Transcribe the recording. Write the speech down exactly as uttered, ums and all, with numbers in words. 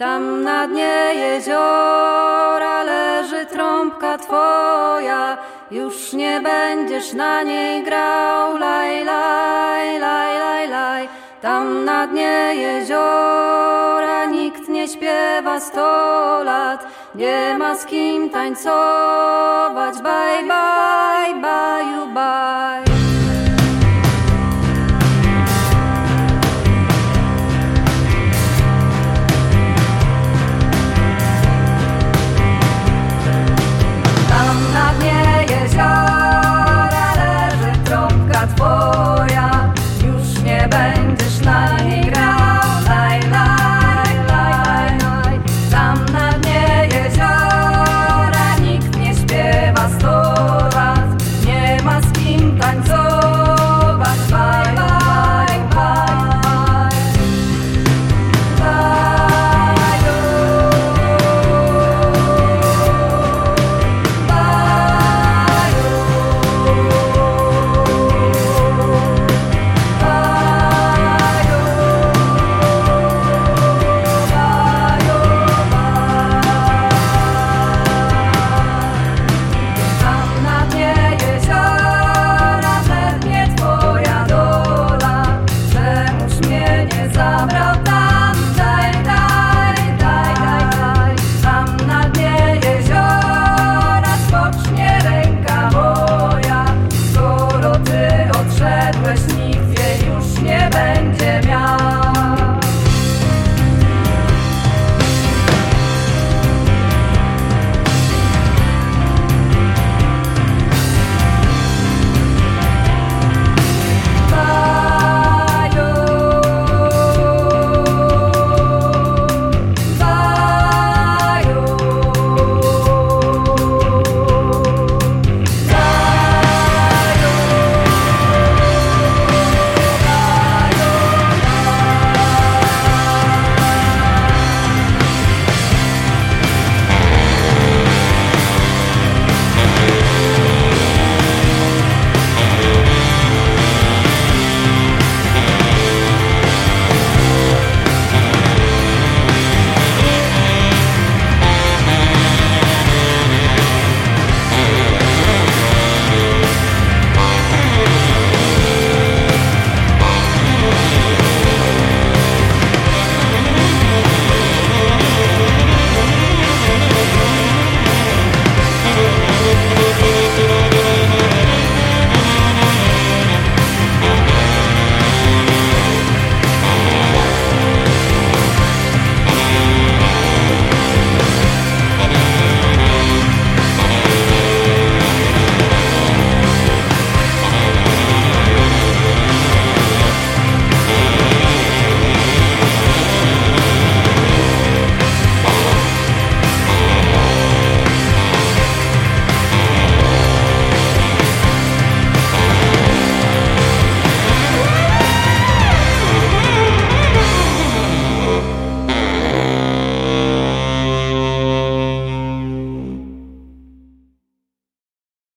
Tam na dnie jeziora leży trąbka twoja, już nie będziesz na niej grał, laj, laj, laj, laj, laj. Tam na dnie jeziora nikt nie śpiewa sto lat, nie ma z kim tańcować, bye, bye, bye, bye.